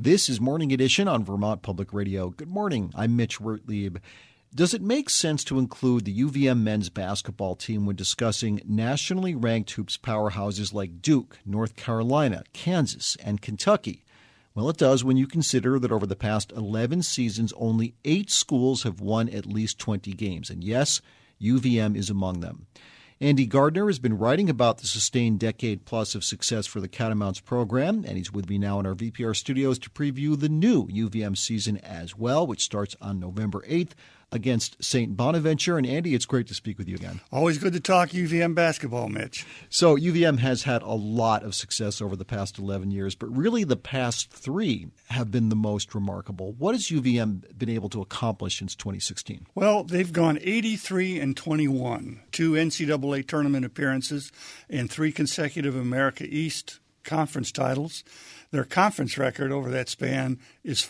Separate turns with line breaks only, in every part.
This is Morning Edition on Vermont Public Radio. Good morning. I'm Mitch Wertlieb. Does it make sense to include the UVM men's basketball team when discussing nationally ranked hoops powerhouses like Duke, North Carolina, Kansas, and Kentucky? Well, it does when you consider that over the past 11 seasons, only 8 schools have won at least 20 games. And yes, UVM is among them. Andy Gardner has been writing about the sustained decade-plus of success for the Catamounts program, and he's with me now in our VPR studios to preview the new UVM season as well, which starts on November 8th against St. Bonaventure. And Andy, it's great to speak with you again.
Always good to talk UVM basketball, Mitch.
So UVM has had a lot of success over the past 11 years, but really the past 3 have been the most remarkable. What has UVM been able to accomplish since 2016?
Well, they've gone 83-21, 2 NCAA tournament appearances, and 3 consecutive America East conference titles. Their conference record over that span is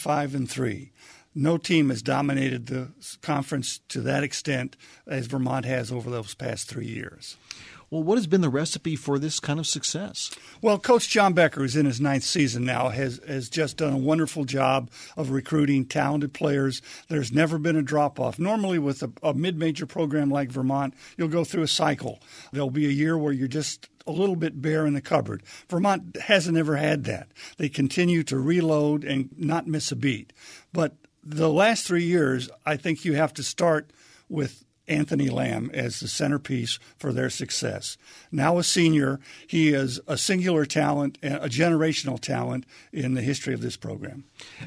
45-3. No team has dominated the conference to that extent as Vermont has over those past 3 years.
Well, what has been the recipe for this kind of success?
Well, Coach John Becker, who's in his 9th season now, has just done a wonderful job of recruiting talented players. There's never been a drop-off. Normally with a mid-major program like Vermont, you'll go through a cycle. There'll be a year where you're just a little bit bare in the cupboard. Vermont hasn't ever had that. They continue to reload and not miss a beat. But the last 3 years, I think you have to start with Anthony Lamb as the centerpiece for their success. Now a senior, he is a singular talent, a generational talent in the history of this program.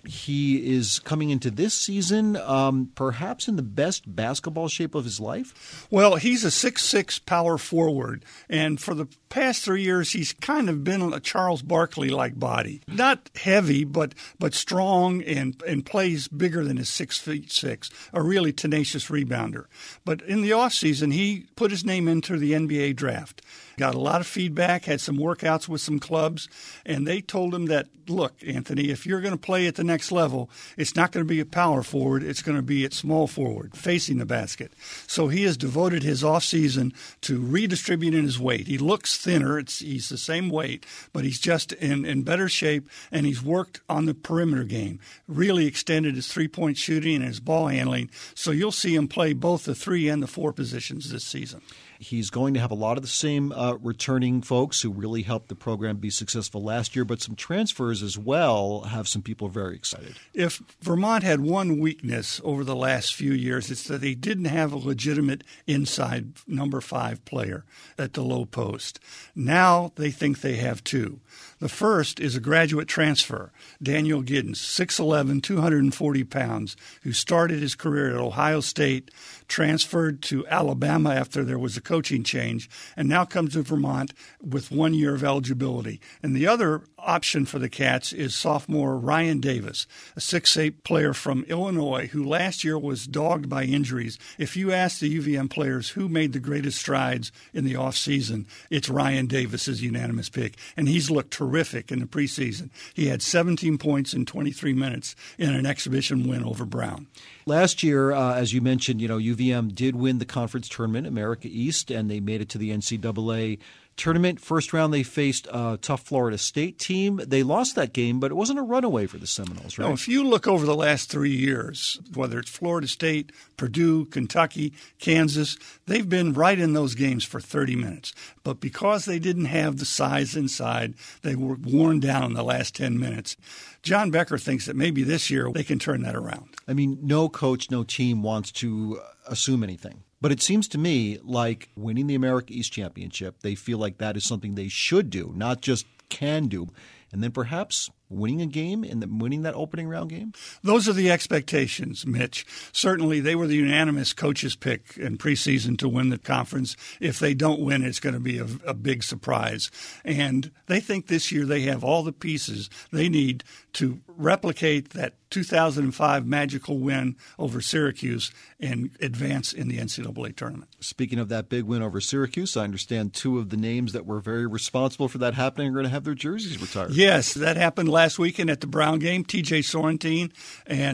He is coming into this season perhaps in the best basketball shape of his life?
Well, he's a 6'6" power forward, and for the past 3 years, he's kind of been a Charles Barkley-like body. Not heavy, but strong and plays bigger than his 6'6", a really tenacious rebounder. But in the offseason, he put his name into the NBA draft. Got a lot of feedback, had some workouts with some clubs, and they told him that, look, Anthony, if you're going to play at the next level, it's not going to be at power forward, it's going to be at small forward, facing the basket. So he has devoted his offseason to redistributing his weight. He looks thinner, he's the same weight, but he's just in better shape, and he's worked on the perimeter game, really extended his three-point shooting and his ball handling, so you'll see him play both the 3 and the 4 positions this season.
He's going to have a lot of the same returning folks who really helped the program be successful last year, but some transfers as well have some people very excited.
If Vermont had one weakness over the last few years, it's that they didn't have a legitimate inside number 5 player at the low post. Now they think they have 2. The first is a graduate transfer, Daniel Giddens, 6'11", 240 pounds, who started his career at Ohio State, transferred to Alabama after there was a coaching change, and now comes to Vermont with 1 year of eligibility. And the other option for the Cats is sophomore Ryan Davis, a 6'8" player from Illinois who last year was dogged by injuries. If you ask the UVM players who made the greatest strides in the offseason, it's Ryan Davis's unanimous pick, and he's looked terrific in the preseason. He had 17 points in 23 minutes in an exhibition win over Brown.
Last year, as you mentioned, UVM did win the conference tournament, America East, and they made it to the NCAA tournament. First round, they faced a tough Florida State team. They lost that game, but it wasn't a runaway for the Seminoles, right?
No, if you look over the last 3 years, whether it's Florida State, Purdue, Kentucky, Kansas, they've been right in those games for 30 minutes. But because they didn't have the size inside, they were worn down in the last 10 minutes. John Becker thinks that maybe this year they can turn that around.
I mean, no coach, no team wants to assume anything. But it seems to me like winning the America East Championship, they feel like that is something they should do, not just can do. And then perhaps winning a game and then winning that opening round game?
Those are the expectations, Mitch. Certainly, they were the unanimous coach's pick in preseason to win the conference. If they don't win, it's going to be a big surprise. And they think this year they have all the pieces they need to replicate that 2005 magical win over Syracuse and advance in the NCAA tournament.
Speaking of that big win over Syracuse, I understand 2 of the names that were very responsible for that happening are going to have their jerseys retired.
Yes, that happened last weekend at the Brown game. TJ Sorrentine and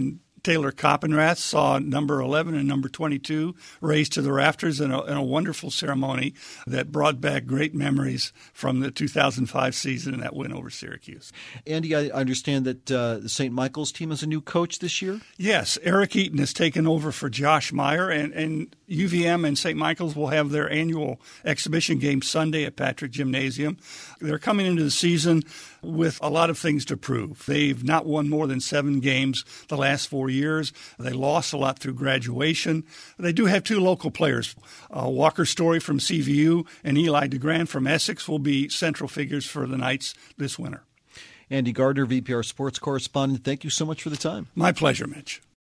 Taylor Coppenrath saw number 11 and number 22 raised to the rafters in a wonderful ceremony that brought back great memories from the 2005 season and that win over Syracuse.
Andy, I understand that the St. Michael's team has a new coach this year?
Yes, Eric Eaton has taken over for Josh Meyer, and UVM and St. Michael's will have their annual exhibition game Sunday at Patrick Gymnasium. They're coming into the season with a lot of things to prove. They've not won more than 7 games the last 4 years. They lost a lot through graduation. They do have 2 local players. Walker Story from CVU and Eli DeGrand from Essex will be central figures for the Knights this winter.
Andy Gardner, VPR Sports Correspondent, thank you so much for the time.
My pleasure, Mitch.